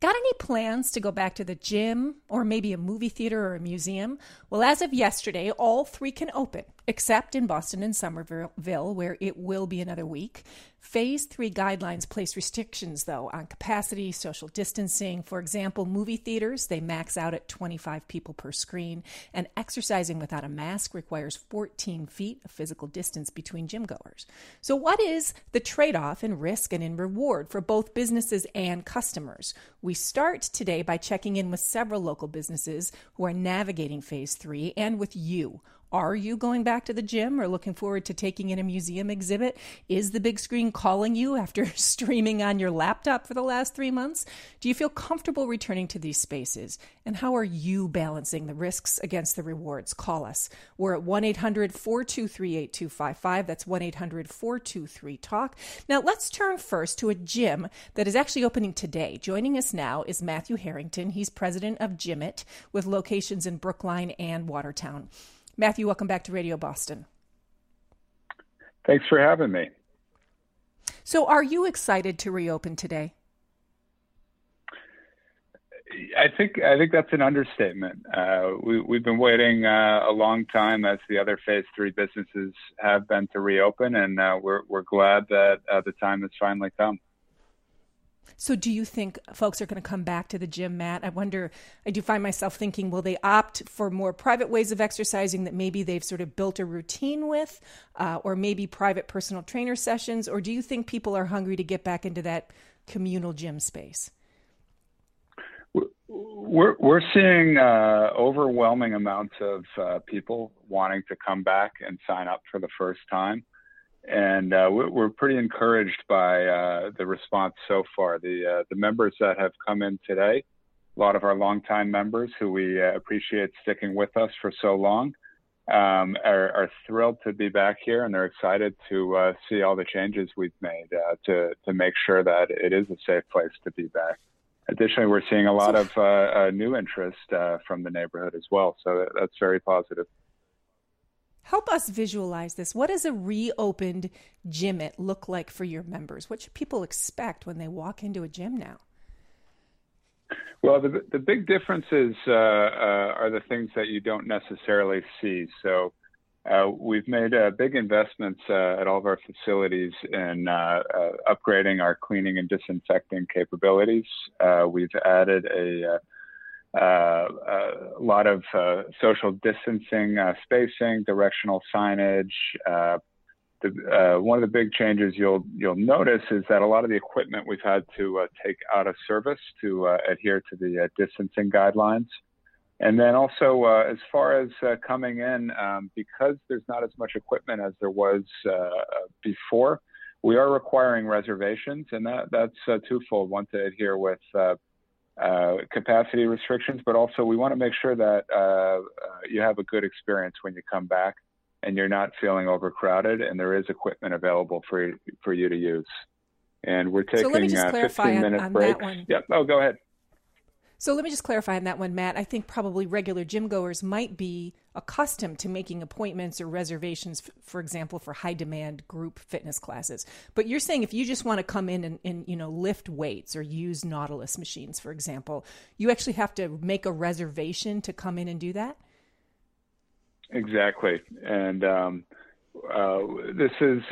Got any plans to go back to the gym or maybe a movie theater or a museum? Well, as of yesterday, all three can open, except in Boston and Somerville, where it will be another week. Phase 3 guidelines place restrictions, though, on capacity, social distancing. For example, movie theaters, they max out at 25 people per screen, and exercising without a mask requires 14 feet of physical distance between gym goers. So what is the trade-off in risk and in reward for both businesses and customers? We start today by checking in with several local businesses who are navigating Phase 3 and with you. Are you going back to the gym or looking forward to taking in a museum exhibit? Is the big screen calling you after streaming on your laptop for the last 3 months? Do you feel comfortable returning to these spaces? And how are you balancing the risks against the rewards? Call us. We're at 1-800-423-8255. That's 1-800-423-TALK. Now, let's turn first to a gym that is actually opening today. Joining us now is Matthew Harrington. He's president of Gym-It with locations in Brookline and Watertown. Matthew, welcome back to Radio Boston. Thanks for having me. So are you excited to reopen today? I think that's an understatement. We've been waiting a long time, as the other Phase 3 businesses have been, to reopen, and we're glad that the time has finally come. So do you think folks are going to come back to the gym, Matt? I wonder, I do find myself thinking, will they opt for more private ways of exercising that maybe they've sort of built a routine with, or maybe private personal trainer sessions? Or do you think people are hungry to get back into that communal gym space? We're seeing overwhelming amounts of people wanting to come back and sign up for the first time. And we're pretty encouraged by the response so far. The members that have come in today, a lot of our longtime members who we appreciate sticking with us for so long, are thrilled to be back here, and they're excited to see all the changes we've made to make sure that it is a safe place to be back. Additionally, we're seeing a lot of new interest from the neighborhood as well, so that's very positive. Help us visualize this. What does a reopened Gym-It look like for your members? What should people expect when they walk into a gym now? Well, the big differences are the things that you don't necessarily see. So we've made big investments at all of our facilities in upgrading our cleaning and disinfecting capabilities. We've added a lot of social distancing, spacing, directional signage. One of the big changes you'll notice is that a lot of the equipment we've had to take out of service to adhere to the distancing guidelines. And then also, as far as coming in, because there's not as much equipment as there was before, we are requiring reservations, and that's twofold. One, to adhere with capacity restrictions, but also we want to make sure that you have a good experience when you come back and you're not feeling overcrowded, and there is equipment available for you to use. And we're taking 15-minute breaks. That one. Yep. Oh, go ahead. So let me just clarify on that one, Matt. I think probably regular gym goers might be accustomed to making appointments or reservations, for example, for high demand group fitness classes. But you're saying if you just want to come in and lift weights or use Nautilus machines, for example, you actually have to make a reservation to come in and do that? Exactly. And this is,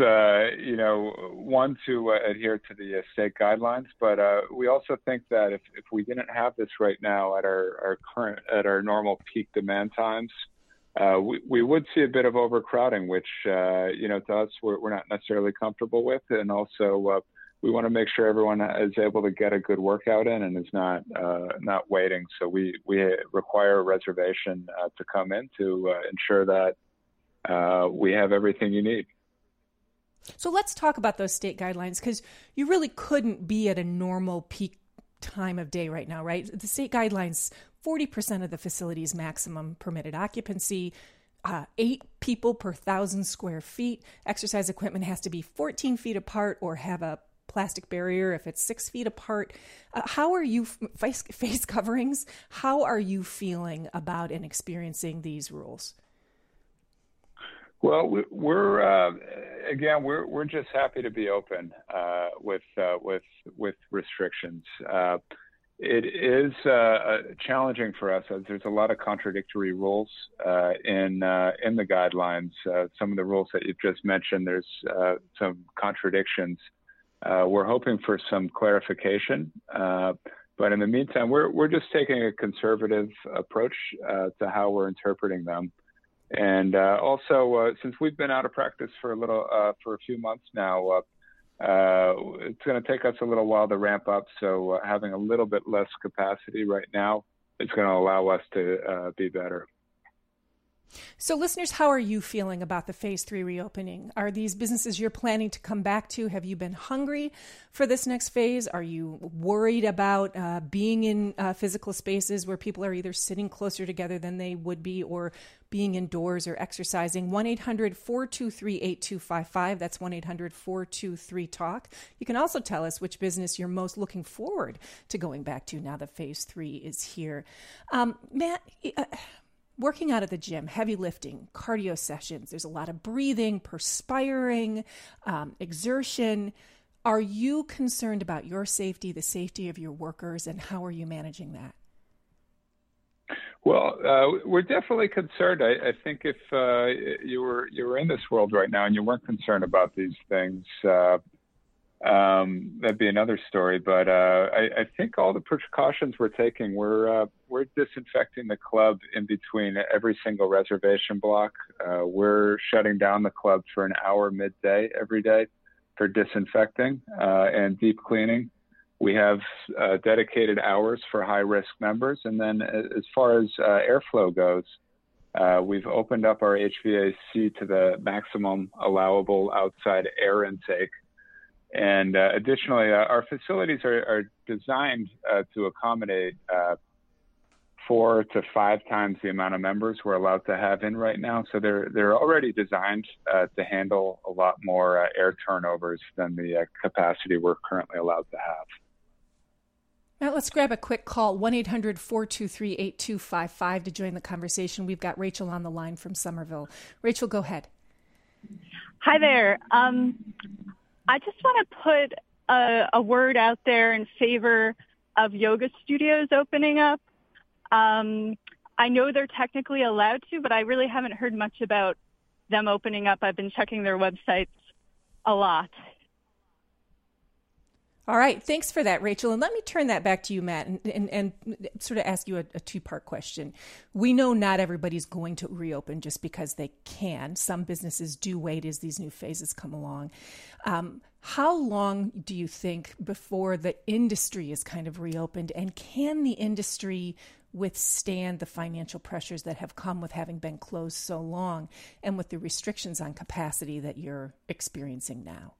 one, to adhere to the state guidelines, but we also think that if we didn't have this right now at our normal peak demand times, we would see a bit of overcrowding, which, to us, we're not necessarily comfortable with. And also, we want to make sure everyone is able to get a good workout in and is not waiting. So we require a reservation to come in to ensure that we have everything you need. So let's talk about those state guidelines, because you really couldn't be at a normal peak time of day right now, right? The state guidelines, 40% of the facility's maximum permitted occupancy, 8 people per 1,000 square feet. Exercise equipment has to be 14 feet apart or have a plastic barrier if it's 6 feet apart. How are you, face coverings, how are you feeling about and experiencing these rules? Well, we're just happy to be open with restrictions. It is challenging for us as there's a lot of contradictory rules in the guidelines. Some of the rules that you've just mentioned, there's some contradictions. We're hoping for some clarification, but in the meantime, we're just taking a conservative approach to how we're interpreting them. And also, since we've been out of practice for a few months now. It's going to take us a little while to ramp up, so having a little bit less capacity right now is going to allow us to be better. So listeners, how are you feeling about the phase 3 reopening? Are these businesses you're planning to come back to? Have you been hungry for this next phase? Are you worried about being in physical spaces where people are either sitting closer together than they would be or being indoors or exercising? 1-800-423-8255. That's 1-800-423-TALK. You can also tell us which business you're most looking forward to going back to now that phase 3 is here. Matt, working out at the gym, heavy lifting, cardio sessions, there's a lot of breathing, perspiring, exertion. Are you concerned about your safety, the safety of your workers, and how are you managing that? Well, we're definitely concerned. I think if you were in this world right now and you weren't concerned about these things, that'd be another story. But I think all the precautions we're taking, we're disinfecting the club in between every single reservation block. We're shutting down the club for an hour midday every day for disinfecting and deep cleaning. We have dedicated hours for high-risk members. And then as far as airflow goes, we've opened up our HVAC to the maximum allowable outside air intake. And additionally, our facilities are designed to accommodate 4 to 5 times the amount of members we're allowed to have in right now. So they're already designed to handle a lot more air turnovers than the capacity we're currently allowed to have. Now let's grab a quick call, 1-800-423-8255 to join the conversation. We've got Rachel on the line from Somerville. Rachel, go ahead. Hi there. I just want to put a word out there in favor of yoga studios opening up. I know they're technically allowed to, but I really haven't heard much about them opening up. I've been checking their websites a lot. All right. Thanks for that, Rachel. And let me turn that back to you, Matt, and sort of ask you a two-part question. We know not everybody's going to reopen just because they can. Some businesses do wait as these new phases come along. How long do you think before the industry is kind of reopened? And can the industry withstand the financial pressures that have come with having been closed so long and with the restrictions on capacity that you're experiencing now?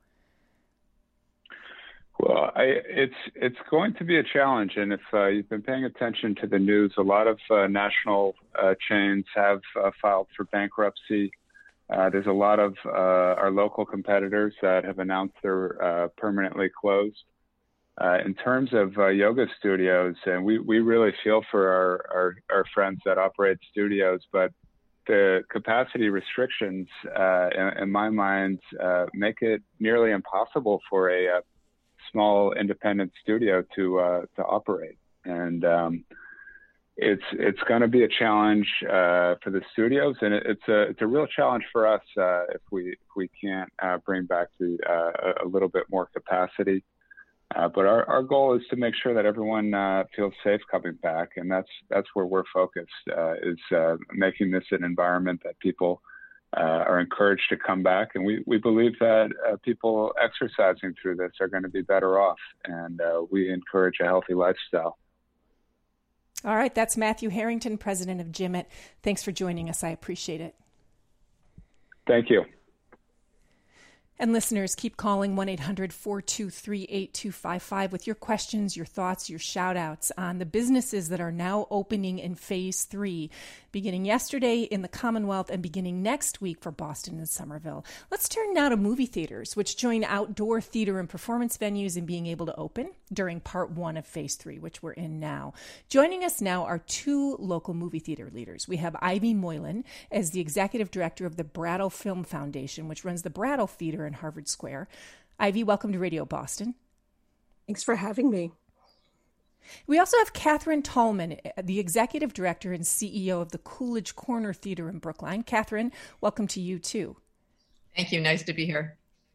Well, it's going to be a challenge, and if you've been paying attention to the news, a lot of national chains have filed for bankruptcy. There's a lot of our local competitors that have announced they're permanently closed. In terms of yoga studios, and we really feel for our friends that operate studios, but the capacity restrictions, in my mind, make it nearly impossible for a small independent studio to operate, and it's going to be a challenge for the studios, and it's a real challenge for us if we can't bring back a little bit more capacity. But our goal is to make sure that everyone feels safe coming back, and that's where we're focused, is making this an environment that people are encouraged to come back. And we believe that people exercising through this are going to be better off, and we encourage a healthy lifestyle. All right, that's Matthew Harrington, president of Gymit. Thanks for joining us. I appreciate it. Thank you. And listeners, keep calling 1-800-423-8255 with your questions, your thoughts, your shout-outs on the businesses that are now opening in Phase 3, beginning yesterday in the Commonwealth and beginning next week for Boston and Somerville. Let's turn now to movie theaters, which join outdoor theater and performance venues in being able to open during Part 1 of Phase 3, which we're in now. Joining us now are two local movie theater leaders. We have Ivy Moylan as the executive director of the Brattle Film Foundation, which runs the Brattle Theater in Harvard Square. Ivy, welcome to Radio Boston. Thanks for having me. We also have Catherine Tallman, the Executive Director and CEO of the Coolidge Corner Theater in Brookline. Catherine, welcome to you too. Thank you. Nice to be here.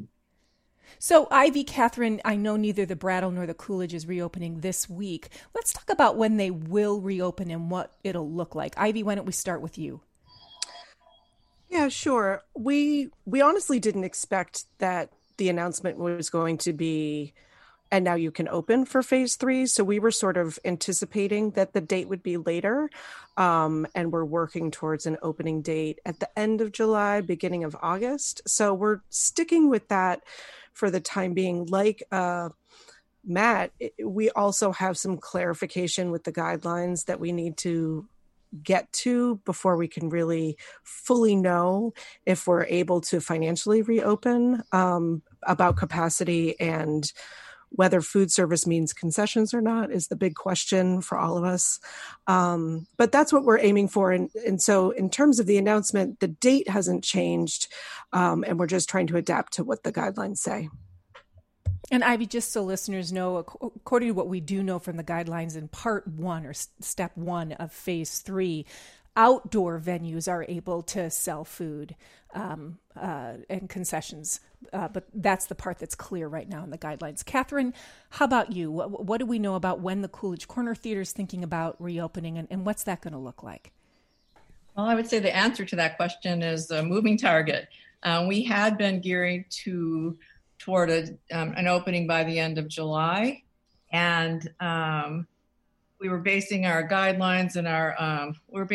So, Ivy, Catherine, I know neither the Brattle nor the Coolidge is reopening this week. Let's talk about when they will reopen and what it'll look like. Ivy, why don't we start with you? Yeah, sure. We honestly didn't expect that the announcement was going to be, and now you can open for phase 3. So we were sort of anticipating that the date would be later. And we're working towards an opening date at the end of July, beginning of August. So we're sticking with that for the time being. Like Matt, we also have some clarification with the guidelines that we need to get to before we can really fully know if we're able to financially reopen, about capacity, and whether food service means concessions or not is the big question for all of us. But that's what we're aiming for. And so in terms of the announcement, the date hasn't changed, and we're just trying to adapt to what the guidelines say. And Ivy, just so listeners know, according to what we do know from the guidelines in part 1 or step 1 of phase 3, outdoor venues are able to sell food and concessions. But that's the part that's clear right now in the guidelines. Catherine, how about you? What do we know about when the Coolidge Corner Theater is thinking about reopening, and what's that going to look like? Well, I would say the answer to that question is a moving target. We had been gearing toward an opening by the end of July, and we were basing our guidelines and our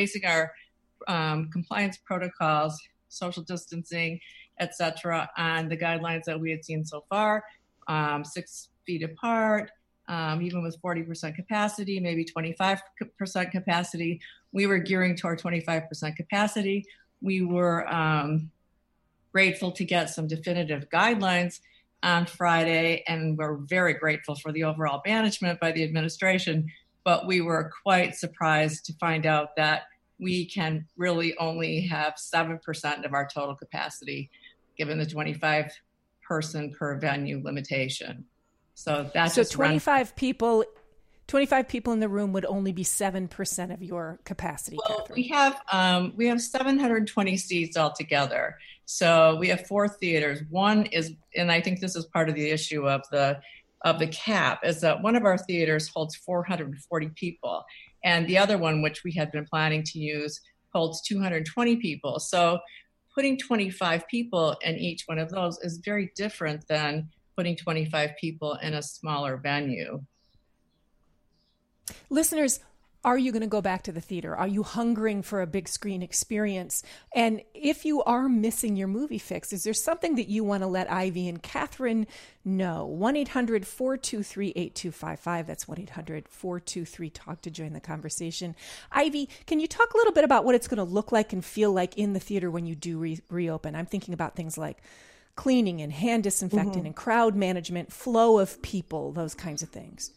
compliance protocols, social distancing, etc., on the guidelines that we had seen so far, 6 feet apart, even with 40% capacity, maybe 25% capacity. We were gearing toward 25% capacity. We were grateful to get some definitive guidelines on Friday, and we're very grateful for the overall management by the administration, but we were quite surprised to find out that we can really only have 7% of our total capacity given the 25 person per venue limitation. So that's 25 people in the room would only be 7% of your capacity. Well, Catherine. we have 720 seats altogether. So we have 4 theaters. One is, and I think this is part of the issue of the cap, is that one of our theaters holds 440 people, and the other one, which we had been planning to use, holds 220 people. So putting 25 people in each one of those is very different than putting 25 people in a smaller venue. Listeners, are you going to go back to the theater? Are you hungering for a big screen experience? And if you are missing your movie fix, is there something that you want to let Ivy and Catherine know? 1-800-423-8255. That's 1-800-423-TALK to join the conversation. Ivy, can you talk a little bit about what it's going to look like and feel like in the theater when you do reopen? I'm thinking about things like cleaning and hand disinfecting and crowd management, flow of people, those kinds of things.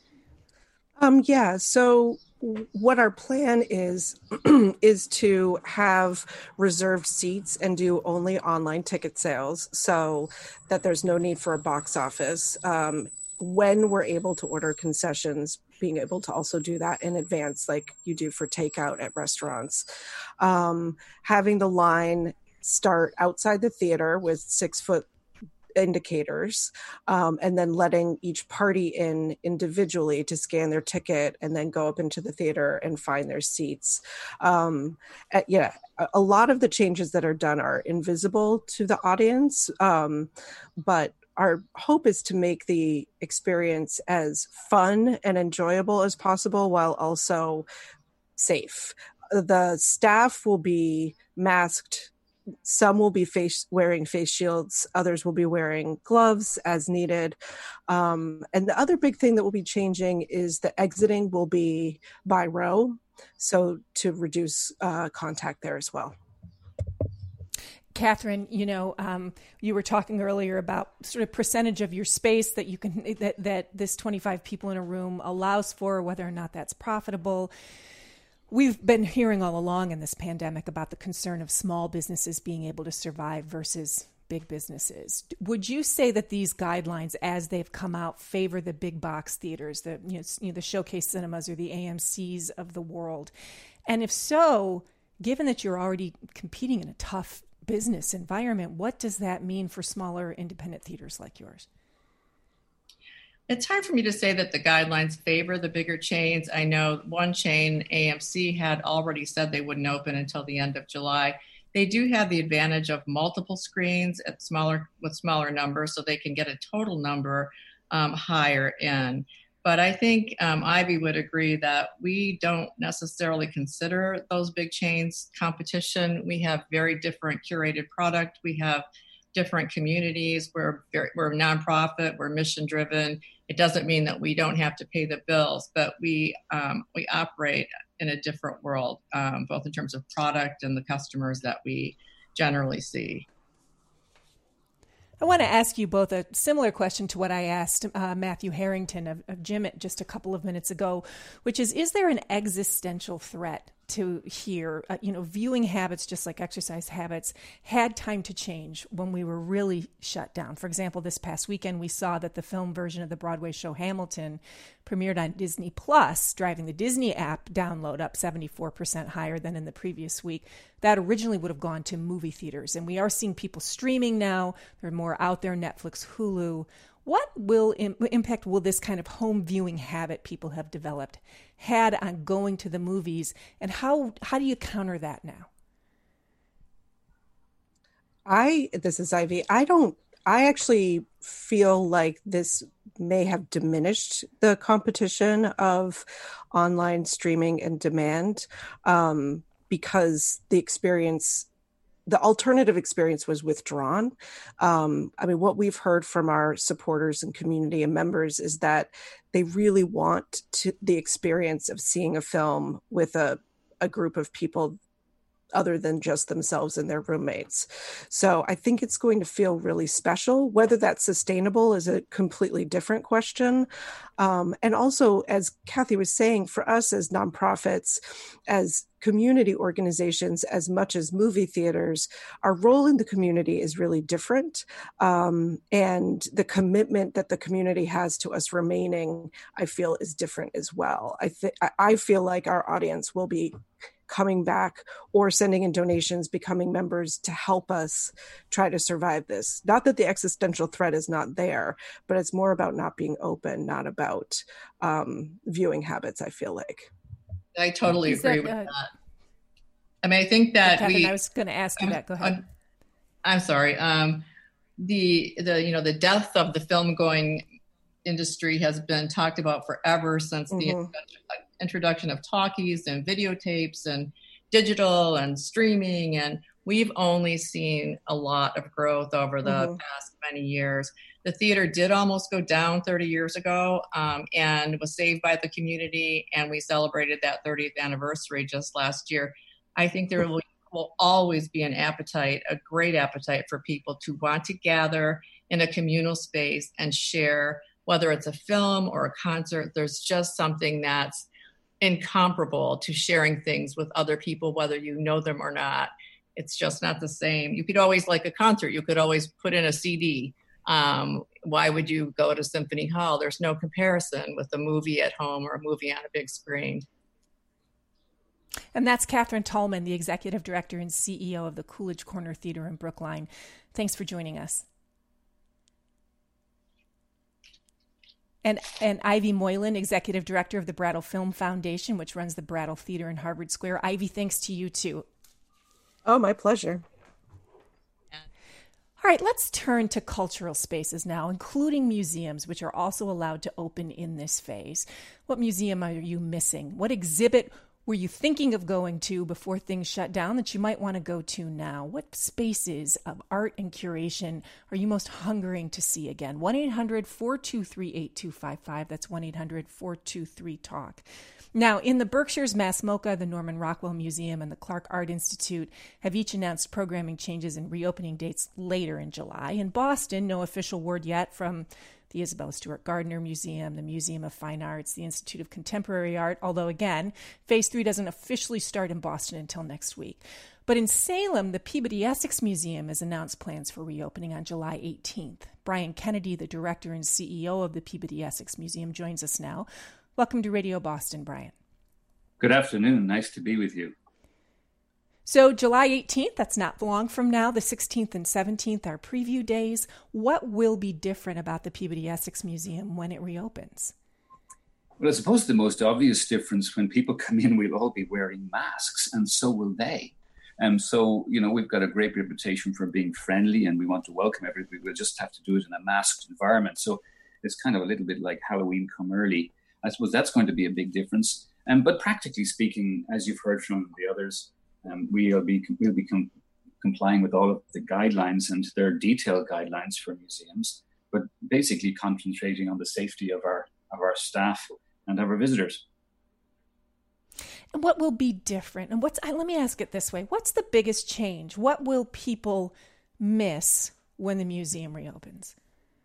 So what our plan is to have reserved seats and do only online ticket sales so that there's no need for a box office. When we're able to order concessions, being able to also do that in advance like you do for takeout at restaurants. Having the line start outside the theater with 6-foot indicators, and then letting each party in individually to scan their ticket and then go up into the theater and find their seats. A lot of the changes that are done are invisible to the audience, but our hope is to make the experience as fun and enjoyable as possible while also safe. The staff will be masked. Some will be wearing face shields. Others will be wearing gloves as needed. And the other big thing that will be changing is the exiting will be by row, so to reduce contact there as well. Catherine, you were talking earlier about sort of percentage of your space that you can that this 25 people in a room allows for, whether or not that's profitable. We've been hearing all along in this pandemic about the concern of small businesses being able to survive versus big businesses. Would you say that these guidelines, as they've come out, favor the big box theaters, the Showcase Cinemas or the AMCs of the world? And if so, given that you're already competing in a tough business environment, what does that mean for smaller independent theaters like yours? It's hard for me to say that the guidelines favor the bigger chains. I know one chain, AMC, had already said they wouldn't open until the end of July. They do have the advantage of multiple screens with smaller numbers, so they can get a total number higher in. But I think Ivy would agree that we don't necessarily consider those big chains competition. We have very different curated product. We have different communities. We're nonprofit. We're mission driven. It doesn't mean that we don't have to pay the bills, but we operate in a different world, both in terms of product and the customers that we generally see. I want to ask you both a similar question to what I asked Matthew Harrington of Jim just a couple of minutes ago, which is there an existential threat to here? Viewing habits, just like exercise habits, had time to change when we were really shut down. For example, this past weekend, we saw that the film version of the Broadway show Hamilton premiered on Disney Plus, driving the Disney app download up 74% higher than in the previous week. That originally would have gone to movie theaters. And we are seeing people streaming now. There are more out there, Netflix, Hulu. What impact will this kind of home viewing habit people have developed had on going to the movies, and how do you counter that now? This is Ivy. I actually feel like this may have diminished the competition of online streaming and demand, because the alternative experience was withdrawn. What we've heard from our supporters and community and members is that they really want the experience of seeing a film with a group of people other than just themselves and their roommates. So I think it's going to feel really special. Whether that's sustainable is a completely different question. And also, as Kathy was saying, for us as nonprofits, as community organizations, as much as movie theaters, our role in the community is really different. And the commitment that the community has to us remaining, I feel, is different as well. I feel like our audience will be coming back or sending in donations, becoming members to help us try to survive this. Not that the existential threat is not there, but it's more about not being open, not about viewing habits, I feel like. I totally agree with that. I think that Catherine, I was going to ask you that. Go ahead. I'm sorry. The death of the film going industry has been talked about forever since the introduction of talkies and videotapes and digital and streaming, and we've only seen a lot of growth over the past many years. The theater did almost go down 30 years ago and was saved by the community, and we celebrated that 30th anniversary just last year. I think there will always be an appetite, a great appetite for people to want to gather in a communal space and share, whether it's a film or a concert. There's just something that's incomparable to sharing things with other people, whether you know them or not. It's just not the same. You could always, like a concert, you could always put in a CD. Why would you go to Symphony Hall? There's no comparison with a movie at home or a movie on a big screen. And that's Catherine Tallman, the Executive Director and CEO of the Coolidge Corner Theater in Brookline. Thanks for joining us. And Ivy Moylan, Executive Director of the Brattle Film Foundation, which runs the Brattle Theater in Harvard Square. Ivy, thanks to you too. Oh, my pleasure. All right, let's turn to cultural spaces now, including museums, which are also allowed to open in this phase. What museum are you missing? What exhibit were you thinking of going to before things shut down that you might want to go to now? What spaces of art and curation are you most hungering to see again? 1-800-423-8255. That's 1-800-423-TALK. Now, in the Berkshires, MassMocha, the Norman Rockwell Museum, and the Clark Art Institute have each announced programming changes and reopening dates later in July. In Boston, no official word yet from the Isabella Stewart Gardner Museum, the Museum of Fine Arts, the Institute of Contemporary Art, although again, Phase 3 doesn't officially start in Boston until next week. But in Salem, the Peabody Essex Museum has announced plans for reopening on July 18th. Brian Kennedy, the director and CEO of the Peabody Essex Museum, joins us now. Welcome to Radio Boston, Brian. Good afternoon. Nice to be with you. So July 18th, that's not long from now. The 16th and 17th are preview days. What will be different about the Peabody Essex Museum when it reopens? Well, I suppose the most obvious difference, when people come in, we'll all be wearing masks, and so will they. So, we've got a great reputation for being friendly, and we want to welcome everybody. We'll just have to do it in a masked environment. So it's kind of a little bit like Halloween come early. I suppose that's going to be a big difference. But practically speaking, as you've heard from the others, we'll be complying with all of the guidelines, and there are detailed guidelines for museums, but basically concentrating on the safety of our staff and of our visitors. And what will be different? And let me ask it this way. What's the biggest change? What will people miss when the museum reopens?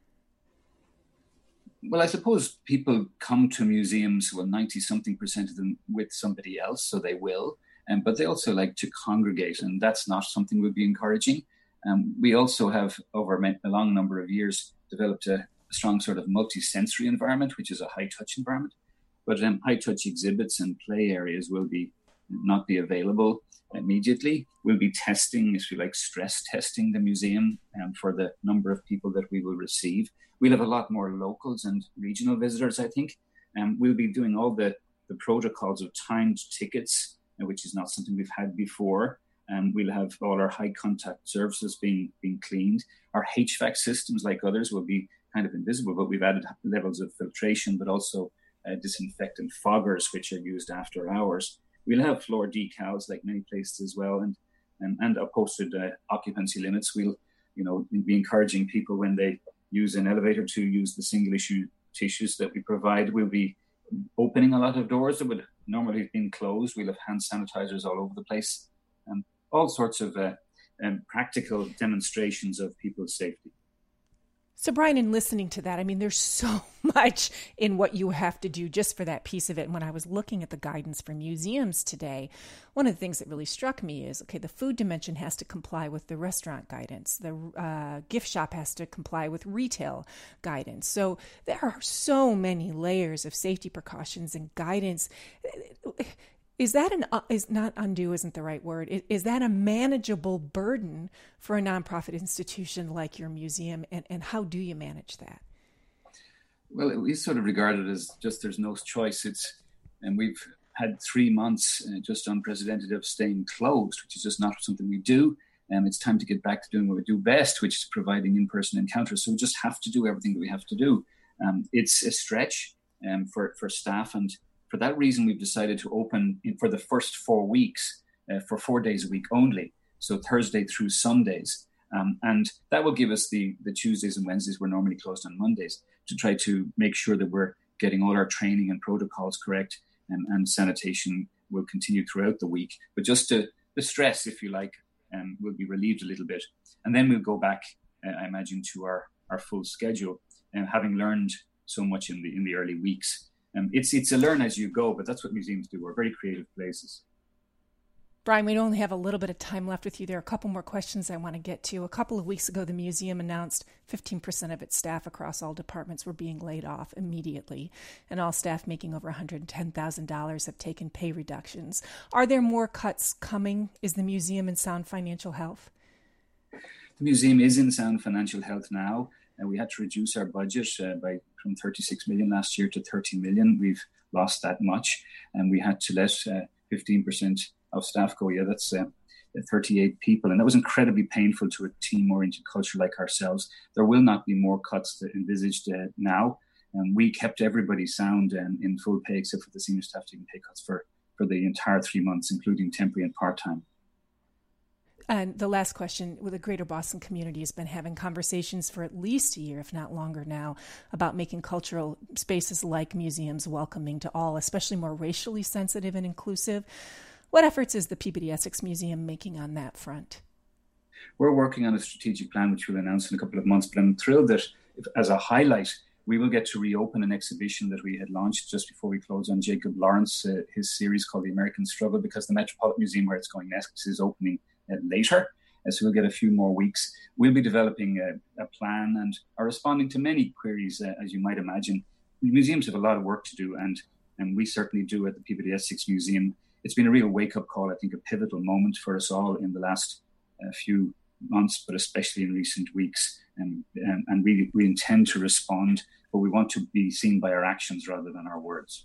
Well, I suppose people come to museums, 90-something% of them with somebody else, so they will. But they also like to congregate, and that's not something we'll be encouraging. We also have, over a long number of years, developed a strong sort of multi-sensory environment, which is a high-touch environment. But high-touch exhibits and play areas will not be available immediately. We'll be testing, if you like, stress testing the museum for the number of people that we will receive. We'll have a lot more locals and regional visitors, I think. We'll be doing all the protocols of timed tickets, which is not something we've had before. We'll have all our high contact surfaces being cleaned. Our HVAC systems, like others, will be kind of invisible, but we've added levels of filtration, but also disinfectant foggers, which are used after hours. We'll have floor decals, like many places as well, and posted occupancy limits. We'll, be encouraging people when they use an elevator to use the single issue tissues that we provide. We'll be opening a lot of doors that would normally have been closed. We'll have hand sanitizers all over the place, and all sorts of practical demonstrations of people's safety. So, Brian, in listening to that, there's so much in what you have to do just for that piece of it. And when I was looking at the guidance for museums today, one of the things that really struck me is, the food dimension has to comply with the restaurant guidance. The gift shop has to comply with retail guidance. So there are so many layers of safety precautions and guidance. Is that is not undue isn't the right word. Is that a manageable burden for a nonprofit institution like your museum? And how do you manage that? Well, we sort of regard it as just there's no choice. And we've had 3 months just unprecedented of staying closed, which is just not something we do. And it's time to get back to doing what we do best, which is providing in-person encounters. So we just have to do everything that we have to do. It's a stretch for staff, and for that reason, we've decided to open for the first 4 weeks for 4 days a week only, so Thursday through Sundays. And that will give us the Tuesdays and Wednesdays, we're normally closed on Mondays, to try to make sure that we're getting all our training and protocols correct, and sanitation will continue throughout the week. But just the stress, if you like, will be relieved a little bit. And then we'll go back, I imagine, to our full schedule, having learned so much in the early weeks. It's a learn as you go, but that's what museums do. We're very creative places. Brian, we only have a little bit of time left with you. There are a couple more questions I want to get to. A couple of weeks ago, the museum announced 15% of its staff across all departments were being laid off immediately, and all staff making over $110,000 have taken pay reductions. Are there more cuts coming? Is the museum in sound financial health? The museum is in sound financial health now. We had to reduce our budget from 36 million last year to 30 million. We've lost that much, and we had to let 15% of staff go. Yeah, that's 38 people, and that was incredibly painful to a team-oriented culture like ourselves. There will not be more cuts envisaged now, and we kept everybody sound and in full pay, except for the senior staff taking pay cuts for the entire 3 months, including temporary and part-time. And the last question, the Greater Boston community has been having conversations for at least a year, if not longer now, about making cultural spaces like museums welcoming to all, especially more racially sensitive and inclusive. What efforts is the Peabody Essex Museum making on that front? We're working on a strategic plan, which we'll announce in a couple of months, but I'm thrilled that, as a highlight, we will get to reopen an exhibition that we had launched just before we close on Jacob Lawrence, his series called The American Struggle, because the Metropolitan Museum, where it's going next, is opening later. So we'll get a few more weeks. We'll be developing a plan and are responding to many queries, as you might imagine. Museums have a lot of work to do, and we certainly do at the Peabody Essex Museum. It's been a real wake-up call, I think, a pivotal moment for us all in the last few months, but especially in recent weeks. And we intend to respond, but we want to be seen by our actions rather than our words.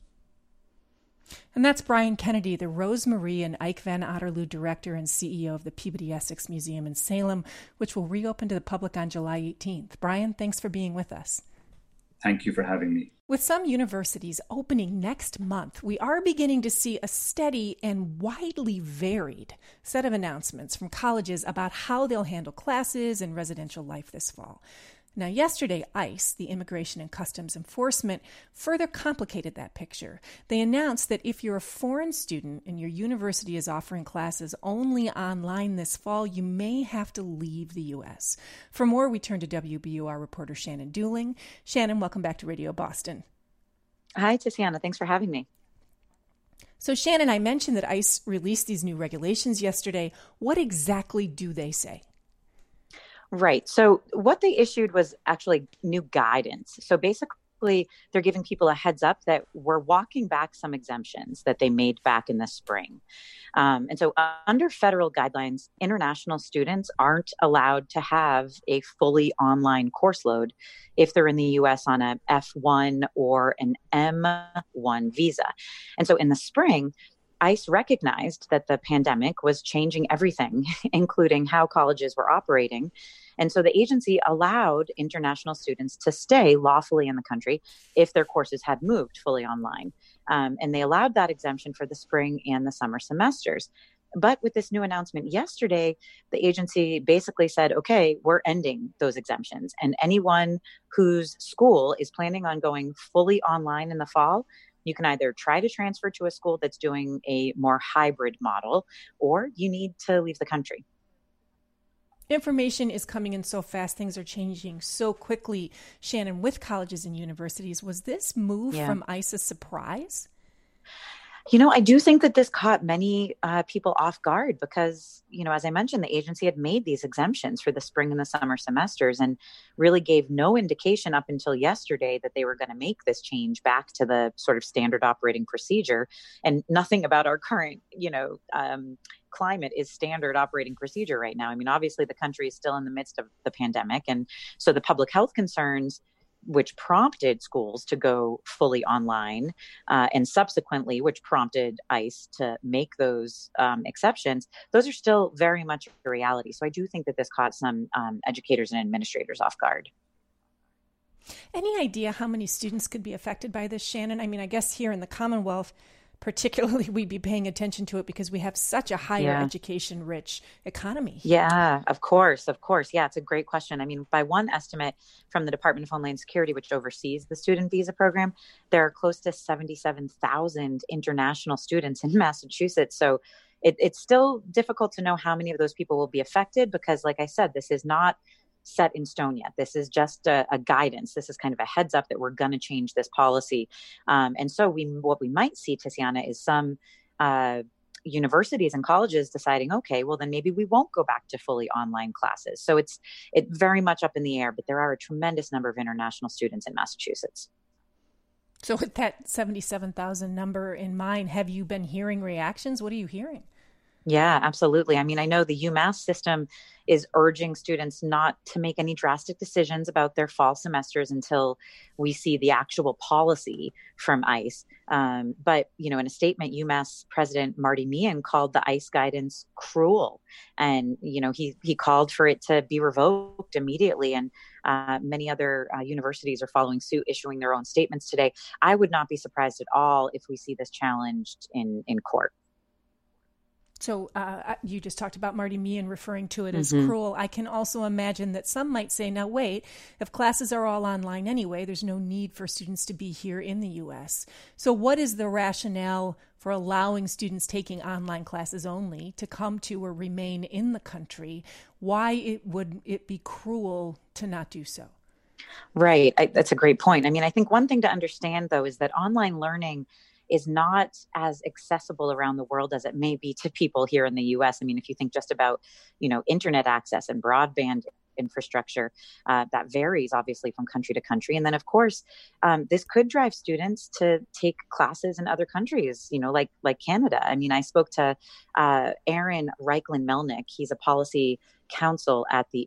And that's Brian Kennedy, the Rose Marie and Ike Van Otterloo director and CEO of the Peabody Essex Museum in Salem, which will reopen to the public on July 18th. Brian, thanks for being with us. Thank you for having me. With some universities opening next month, we are beginning to see a steady and widely varied set of announcements from colleges about how they'll handle classes and residential life this fall. Now, yesterday, ICE, the Immigration and Customs Enforcement, further complicated that picture. They announced that if you're a foreign student and your university is offering classes only online this fall, you may have to leave the U.S. For more, we turn to WBUR reporter Shannon Dooling. Shannon, welcome back to Radio Boston. Hi, Tiziana. Thanks for having me. So, Shannon, I mentioned that ICE released these new regulations yesterday. What exactly do they say? Right. So what they issued was actually new guidance. So basically, they're giving people a heads up that we're walking back some exemptions that they made back in the spring. And so under federal guidelines, international students aren't allowed to have a fully online course load if they're in the U.S. on a F1 or an M1 visa. And so in the spring, ICE recognized that the pandemic was changing everything, including how colleges were operating. And so the agency allowed international students to stay lawfully in the country if their courses had moved fully online. And they allowed that exemption for the spring and the summer semesters. But with this new announcement yesterday, the agency basically said, okay, we're ending those exemptions. And anyone whose school is planning on going fully online in the fall, you can either try to transfer to a school that's doing a more hybrid model, or you need to leave the country. Information is coming in so fast. Things are changing so quickly. Shannon, with colleges and universities, was this move from ICE a surprise? You know, I do think that this caught many people off guard because, you know, as I mentioned, the agency had made these exemptions for the spring and the summer semesters and really gave no indication up until yesterday that they were going to make this change back to the sort of standard operating procedure. And nothing about our current, climate is standard operating procedure right now. I mean, obviously, the country is still in the midst of the pandemic. And so the public health concerns which prompted schools to go fully online, and subsequently, which prompted ICE to make those exceptions, those are still very much a reality. So I do think that this caught some educators and administrators off guard. Any idea how many students could be affected by this, Shannon? I mean, I guess here in the Commonwealth, particularly, we'd be paying attention to it because we have such a higher education-rich economy. Yeah, of course. Yeah, it's a great question. I mean, by one estimate from the Department of Homeland Security, which oversees the student visa program, there are close to 77,000 international students in Massachusetts. So it's still difficult to know how many of those people will be affected because, like I said, this is not set in stone yet. This is just a guidance. This is kind of a heads up that we're going to change this policy. And so what we might see, Tiziana, is some universities and colleges deciding, okay, well, then maybe we won't go back to fully online classes. So it's very much up in the air, but there are a tremendous number of international students in Massachusetts. So with that 77,000 number in mind, have you been hearing reactions? What are you hearing? Yeah, absolutely. I mean, I know the UMass system is urging students not to make any drastic decisions about their fall semesters until we see the actual policy from ICE. But, in a statement, UMass President Marty Meehan called the ICE guidance cruel. And, he called for it to be revoked immediately. And many other universities are following suit, issuing their own statements today. I would not be surprised at all if we see this challenged in court. So you just talked about Marty Meehan referring to it as cruel. I can also imagine that some might say, now wait, if classes are all online anyway, there's no need for students to be here in the U.S. So what is the rationale for allowing students taking online classes only to come to or remain in the country? Why would it be cruel to not do so? Right. That's a great point. I mean, I think one thing to understand, though, is that online learning is not as accessible around the world as it may be to people here in the US. I mean, if you think just about, internet access and broadband infrastructure, that varies obviously from country to country. And then, of course, this could drive students to take classes in other countries, like Canada. I mean, I spoke to Aaron Reichland Melnick. He's a policy counsel at the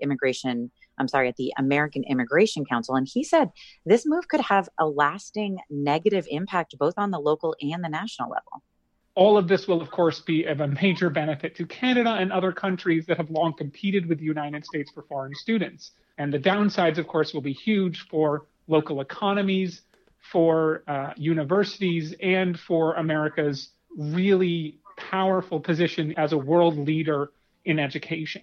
American Immigration Council. And he said this move could have a lasting negative impact both on the local and the national level. All of this will, of course, be of a major benefit to Canada and other countries that have long competed with the United States for foreign students. And the downsides, of course, will be huge for local economies, for universities, and for America's really powerful position as a world leader in education.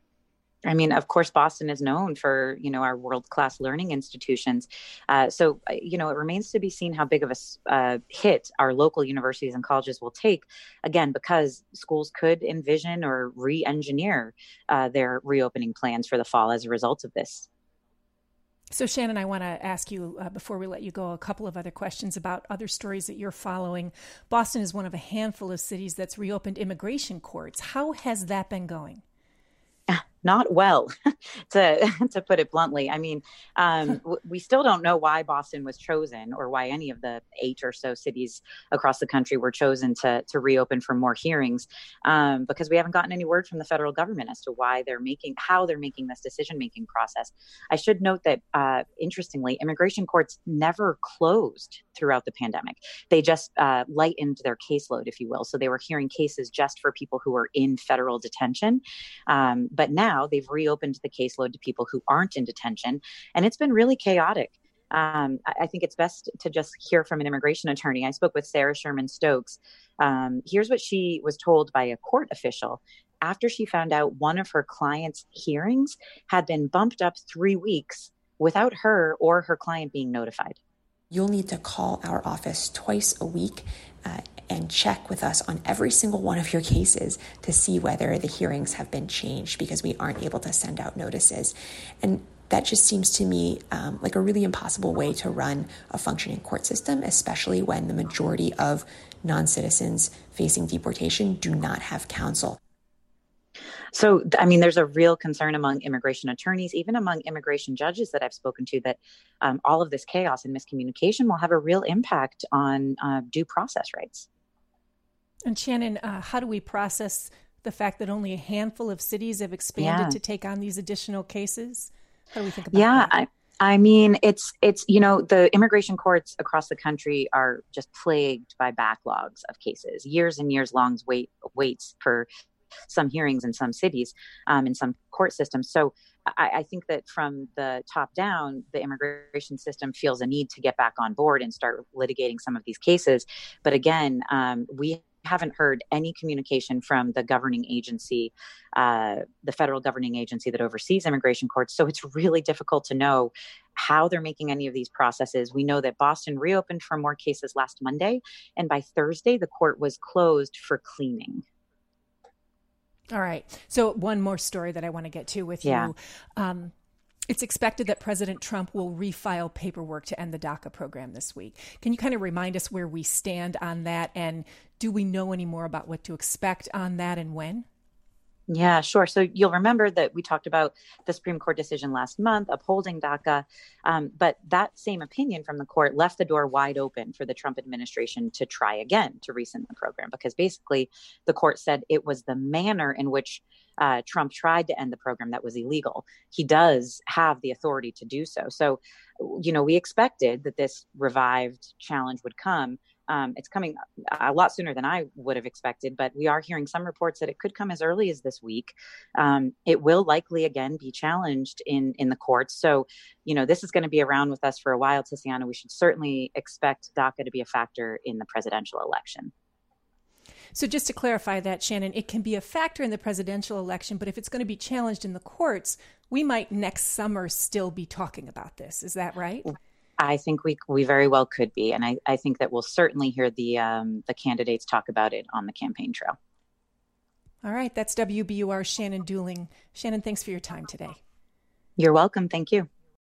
I mean, of course, Boston is known for, our world-class learning institutions. So, it remains to be seen how big of a hit our local universities and colleges will take, again, because schools could envision or re-engineer their reopening plans for the fall as a result of this. So, Shannon, I want to ask you, before we let you go, a couple of other questions about other stories that you're following. Boston is one of a handful of cities that's reopened immigration courts. How has that been going? Not well, to put it bluntly. I mean, we still don't know why Boston was chosen or why any of the 8 or so cities across the country were chosen to reopen for more hearings, because we haven't gotten any word from the federal government as to how they're making this decision-making process. I should note that, interestingly, immigration courts never closed throughout the pandemic. They just lightened their caseload, if you will. So they were hearing cases just for people who were in federal detention. But now they've reopened the caseload to people who aren't in detention, and it's been really chaotic. I think it's best to just hear from an immigration attorney. I spoke with Sarah Sherman Stokes. Here's what she was told by a court official after she found out one of her client's hearings had been bumped up 3 weeks without her or her client being notified. You'll need to call our office twice a week and check with us on every single one of your cases to see whether the hearings have been changed, because we aren't able to send out notices. And that just seems to me like a really impossible way to run a functioning court system, especially when the majority of non-citizens facing deportation do not have counsel. So, I mean, there's a real concern among immigration attorneys, even among immigration judges that I've spoken to, that all of this chaos and miscommunication will have a real impact on due process rights. And Shannon, how do we process the fact that only a handful of cities have expanded to take on these additional cases? How do we think about that? I mean, it's the immigration courts across the country are just plagued by backlogs of cases, years and years long waits for some hearings in some cities, in some court systems. So I think that from the top down, the immigration system feels a need to get back on board and start litigating some of these cases. But again, we haven't heard any communication from the governing agency, the federal governing agency that oversees immigration courts. So it's really difficult to know how they're making any of these processes. We know that Boston reopened for more cases last Monday, and by Thursday, the court was closed for cleaning. All right. So one more story that I want to get to with you. It's expected that President Trump will refile paperwork to end the DACA program this week. Can you kind of remind us where we stand on that? And do we know any more about what to expect on that and when? Yeah, sure. So you'll remember that we talked about the Supreme Court decision last month upholding DACA, but that same opinion from the court left the door wide open for the Trump administration to try again to rescind the program, because basically the court said it was the manner in which Trump tried to end the program that was illegal. He does have the authority to do so. So, we expected that this revived challenge would come. It's coming a lot sooner than I would have expected, but we are hearing some reports that it could come as early as this week. It will likely again be challenged in the courts. So, this is going to be around with us for a while, Tiziana. We should certainly expect DACA to be a factor in the presidential election. So just to clarify that, Shannon, it can be a factor in the presidential election, but if it's going to be challenged in the courts, we might next summer still be talking about this. Is that right? I think we very well could be. And I think that we'll certainly hear the candidates talk about it on the campaign trail. All right. That's WBUR's Shannon Dooling. Shannon, thanks for your time today. You're welcome. Thank you.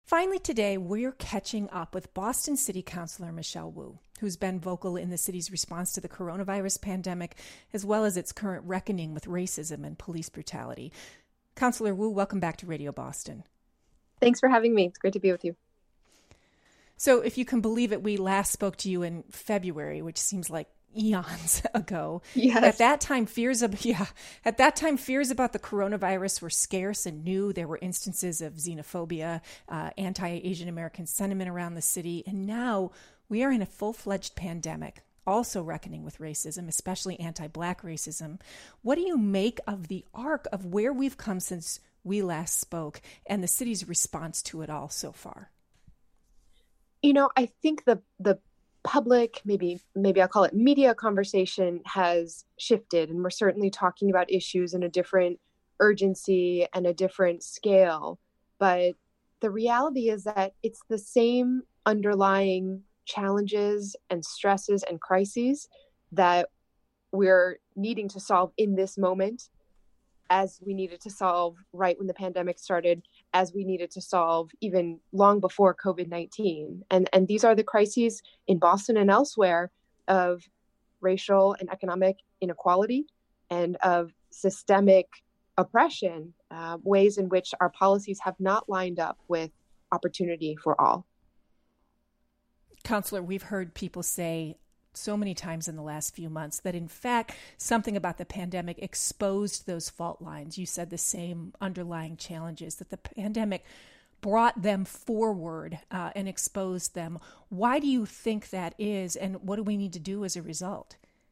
Finally today, we're catching up with Boston City Councilor Michelle Wu, who's been vocal in the city's response to the coronavirus pandemic, as well as its current reckoning with racism and police brutality. Councilor Wu, welcome back to Radio Boston. Thanks for having me. It's great to be with you. So if you can believe it, we last spoke to you in February, which seems like eons ago. Yes. At that time, fears about the coronavirus were scarce and new. There were instances of xenophobia, anti-Asian American sentiment around the city. And now we are in a full-fledged pandemic, also reckoning with racism, especially anti-Black racism. What do you make of the arc of where we've come since we last spoke and the city's response to it all so far? You know, I think the public, maybe I'll call it media conversation, has shifted, and we're certainly talking about issues in a different urgency and a different scale. But the reality is that it's the same underlying challenges and stresses and crises that we're needing to solve in this moment, as we needed to solve right when the pandemic started, as we needed to solve even long before COVID-19. And these are the crises in Boston and elsewhere of racial and economic inequality and of systemic oppression, ways in which our policies have not lined up with opportunity for all. Counselor, we've heard people say so many times in the last few months that, in fact, something about the pandemic exposed those fault lines. You said the same underlying challenges, that the pandemic brought them forward and exposed them. Why do you think that is, and what do we need to do as a result?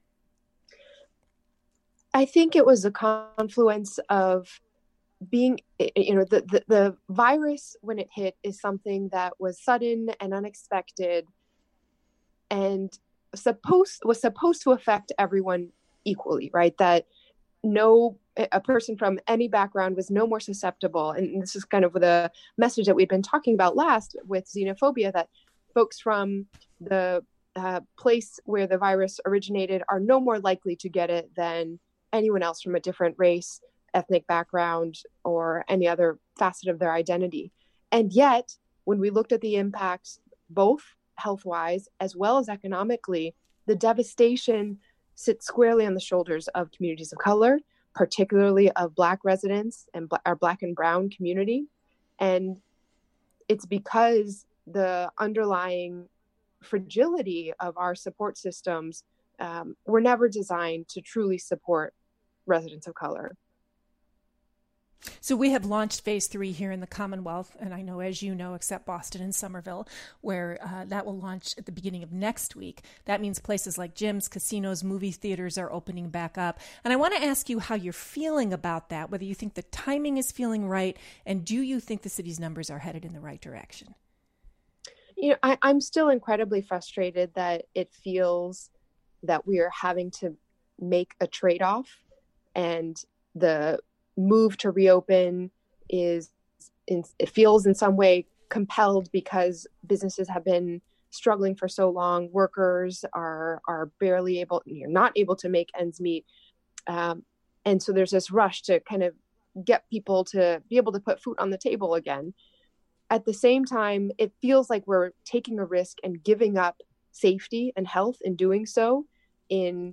I think it was a confluence of being, the virus when it hit is something that was sudden and unexpected and was supposed to affect everyone equally, right? That a person from any background was no more susceptible. And this is kind of the message that we've been talking about last with xenophobia, that folks from the place where the virus originated are no more likely to get it than anyone else from a different race, ethnic background, or any other facet of their identity. And yet, when we looked at the impacts, both health-wise as well as economically, the devastation sits squarely on the shoulders of communities of color, particularly of Black residents and our Black and Brown community. And it's because the underlying fragility of our support systems were never designed to truly support residents of color. So we have launched phase 3 here in the Commonwealth, and I know, as you know, except Boston and Somerville, where that will launch at the beginning of next week. That means places like gyms, casinos, movie theaters are opening back up. And I want to ask you how you're feeling about that, whether you think the timing is feeling right, and do you think the city's numbers are headed in the right direction? You know, I'm still incredibly frustrated that it feels that we are having to make a trade-off, and the move to reopen it feels in some way compelled because businesses have been struggling for so long. Workers are barely not able to make ends meet. And so there's this rush to kind of get people to be able to put food on the table again. At the same time, it feels like we're taking a risk and giving up safety and health in doing so. And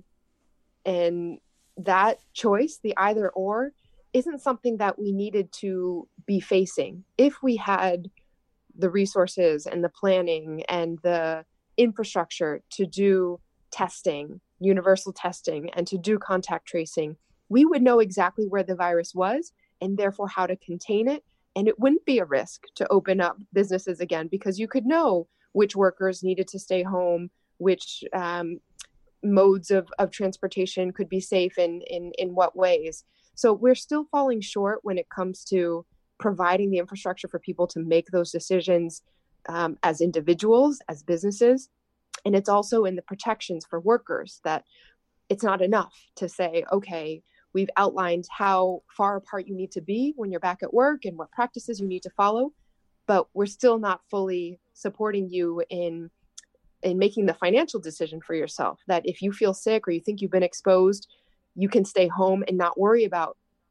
that choice, the either or, isn't something that we needed to be facing. If we had the resources and the planning and the infrastructure to do testing, universal testing, and to do contact tracing, we would know exactly where the virus was and therefore how to contain it. And it wouldn't be a risk to open up businesses again, because you could know which workers needed to stay home, which modes of transportation could be safe in what ways. So we're still falling short when it comes to providing the infrastructure for people to make those decisions as individuals, as businesses. And it's also in the protections for workers that it's not enough to say, okay, we've outlined how far apart you need to be when you're back at work and what practices you need to follow, but we're still not fully supporting you in making the financial decision for yourself, that if you feel sick or you think you've been exposed, you can stay home and not worry about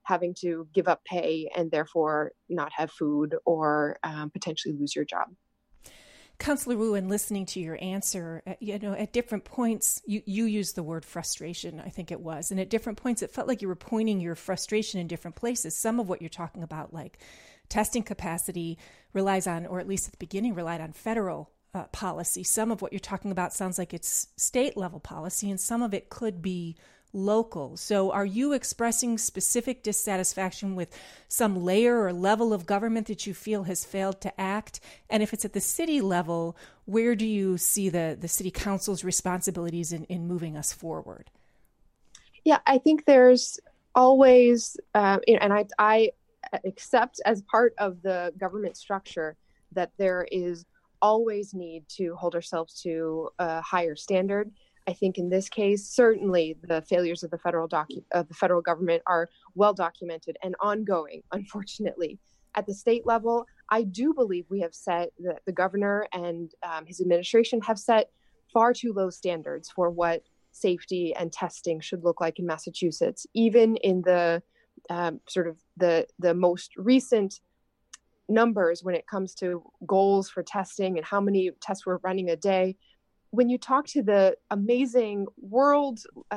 having to give up pay and therefore not have food or potentially lose your job. Councillor Wu, in listening to your answer, at different points, you used the word frustration, I think it was. And at different points, it felt like you were pointing your frustration in different places. Some of what you're talking about, like testing capacity, relies on, or at least at the beginning, relied on federal policy. Some of what you're talking about sounds like it's state level policy, and some of it could be local. So are you expressing specific dissatisfaction with some layer or level of government that you feel has failed to act? And if it's at the city level, where do you see the city council's responsibilities in moving us forward? Yeah, I think there's always, and I accept as part of the government structure that there is always need to hold ourselves to a higher standard. I think in this case, certainly the failures of the federal government are well documented and ongoing, unfortunately. At the state level, I do believe we have set, the governor and his administration have set far too low standards for what safety and testing should look like in Massachusetts. Even in the sort of the most recent numbers when it comes to goals for testing and how many tests we're running a day, when you talk to the amazing world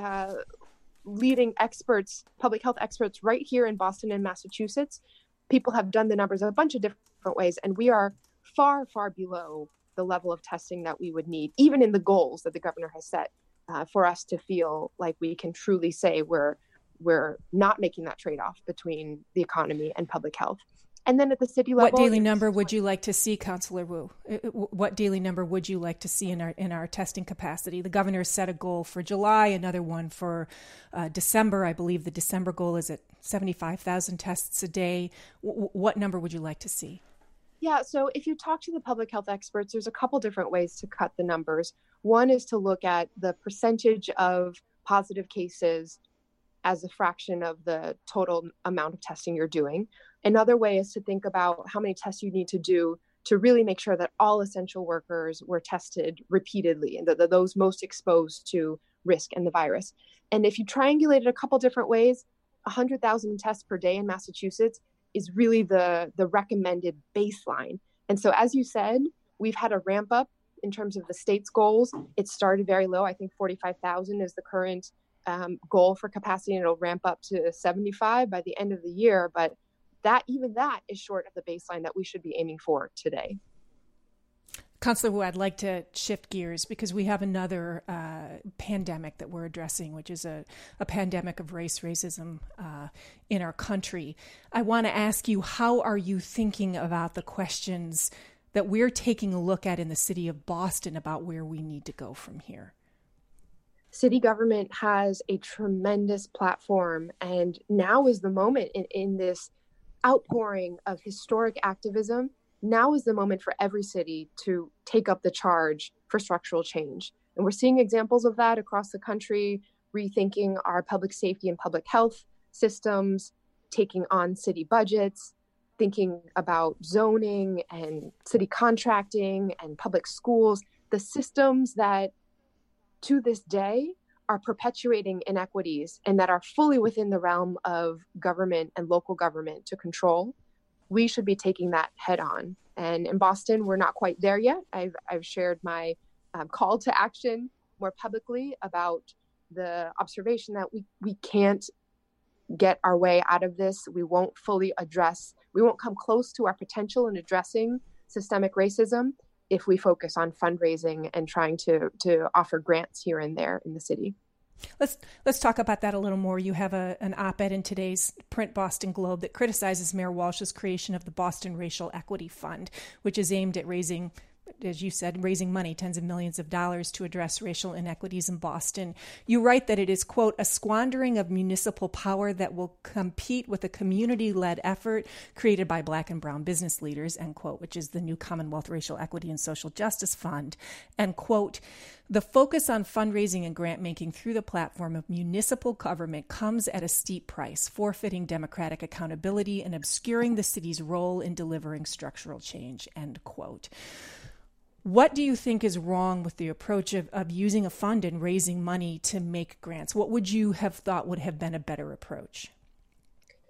leading experts, public health experts right here in Boston and Massachusetts, people have done the numbers a bunch of different ways, and we are far, far below the level of testing that we would need, even in the goals that the governor has set, for us to feel like we can truly say we're not making that trade-off between the economy and public health. And then at the city level, what daily number would you like to see, Councillor Wu? What daily number would you like to see in our testing capacity? The governor set a goal for July, another one for December. I believe the December goal is at 75,000 tests a day. What number would you like to see? Yeah, so if you talk to the public health experts, there's a couple different ways to cut the numbers. One is to look at the percentage of positive cases as a fraction of the total amount of testing you're doing. Another way is to think about how many tests you need to do to really make sure that all essential workers were tested repeatedly and those most exposed to risk and the virus. And if you triangulate it a couple different ways, 100,000 tests per day in Massachusetts is really the recommended baseline. And so, as you said, we've had a ramp up in terms of the state's goals. It started very low. I think 45,000 is the current goal for capacity, and it'll ramp up to 75 by the end of the year. But even that is short of the baseline that we should be aiming for today. Councillor Wu, I'd like to shift gears because we have another pandemic that we're addressing, which is a pandemic of racism in our country. I want to ask you, how are you thinking about the questions that we're taking a look at in the city of Boston about where we need to go from here? City government has a tremendous platform, and now is the moment in this outpouring of historic activism. Now is the moment for every city to take up the charge for structural change. And we're seeing examples of that across the country, rethinking our public safety and public health systems, taking on city budgets, thinking about zoning and city contracting and public schools, the systems that to this day are perpetuating inequities and that are fully within the realm of government and local government to control. We should be taking that head on. And in Boston, we're not quite there yet. I've shared my call to action more publicly about the observation that we can't get our way out of this. We won't come close to our potential in addressing systemic racism if we focus on fundraising and trying to offer grants here and there in the city. Let's talk about that a little more. You have an op-ed in today's print Boston Globe that criticizes Mayor Walsh's creation of the Boston Racial Equity Fund, which is aimed at raising, as you said, raising money, tens of millions of dollars to address racial inequities in Boston. You write that it is, quote, a squandering of municipal power that will compete with a community-led effort created by Black and brown business leaders, end quote, which is the new Commonwealth Racial Equity and Social Justice Fund. And, quote, the focus on fundraising and grant making through the platform of municipal government comes at a steep price, forfeiting democratic accountability and obscuring the city's role in delivering structural change, end quote. What do you think is wrong with the approach of using a fund and raising money to make grants? What would you have thought would have been a better approach?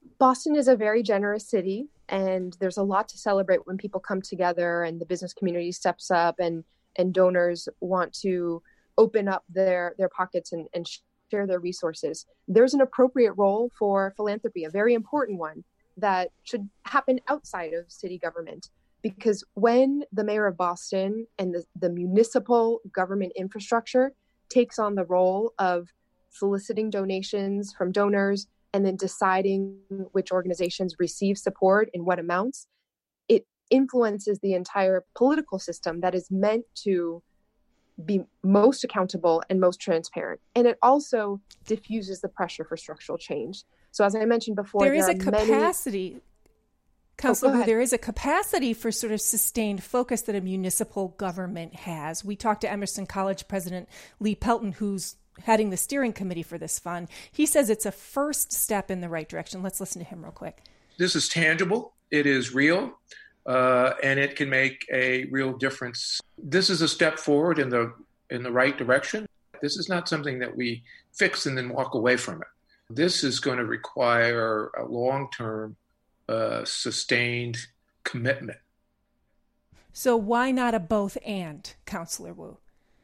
Boston is a very generous city, and there's a lot to celebrate when people come together and the business community steps up and donors want to open up their pockets and share their resources. There's an appropriate role for philanthropy, a very important one that should happen outside of city government. Because when the mayor of Boston and the municipal government infrastructure takes on the role of soliciting donations from donors and then deciding which organizations receive support in what amounts, it influences the entire political system that is meant to be most accountable and most transparent. And it also diffuses the pressure for structural change. So as I mentioned before, there is a capacity, Councilor Wu, there is a capacity for sort of sustained focus that a municipal government has. We talked to Emerson College President Lee Pelton, who's heading the steering committee for this fund. He says it's a first step in the right direction. Let's listen to him real quick. This is tangible. It is real. And it can make a real difference. This is a step forward in the right direction. This is not something that we fix and then walk away from it. This is going to require a long-term, sustained commitment. So why not a both and, Councilor Wu?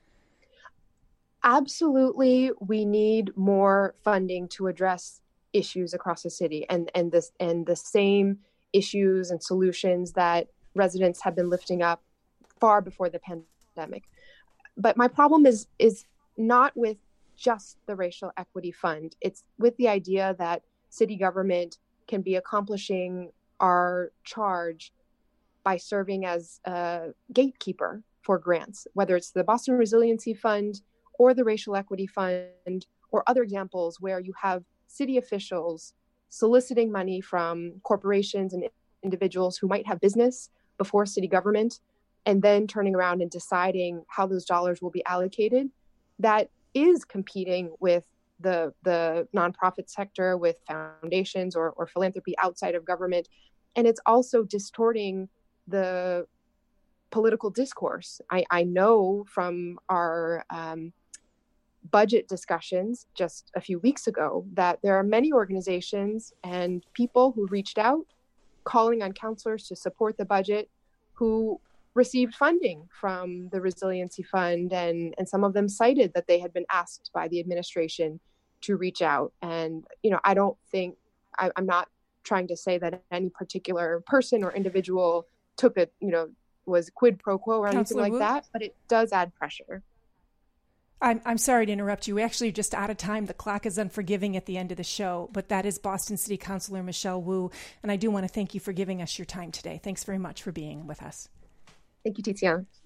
Absolutely, we need more funding to address issues across the city and the same issues and solutions that residents have been lifting up far before the pandemic. But my problem is not with just the Racial Equity Fund. It's with the idea that city government can be accomplishing our charge by serving as a gatekeeper for grants, whether it's the Boston Resiliency Fund or the Racial Equity Fund or other examples where you have city officials soliciting money from corporations and individuals who might have business before city government, and then turning around and deciding how those dollars will be allocated. That is competing with the nonprofit sector, with foundations or philanthropy outside of government. And it's also distorting the political discourse. I know from our budget discussions just a few weeks ago that there are many organizations and people who reached out calling on councilors to support the budget who received funding from the Resiliency Fund, and some of them cited that they had been asked by the administration to reach out. And, I don't think, I'm not trying to say that any particular person or individual took it, was quid pro quo or anything like that, but it does add pressure. I'm sorry to interrupt you. We're actually just out of time. The clock is unforgiving at the end of the show, but that is Boston City Councilor Michelle Wu. And I do want to thank you for giving us your time today. Thanks very much for being with us. Thank you, Tiziana.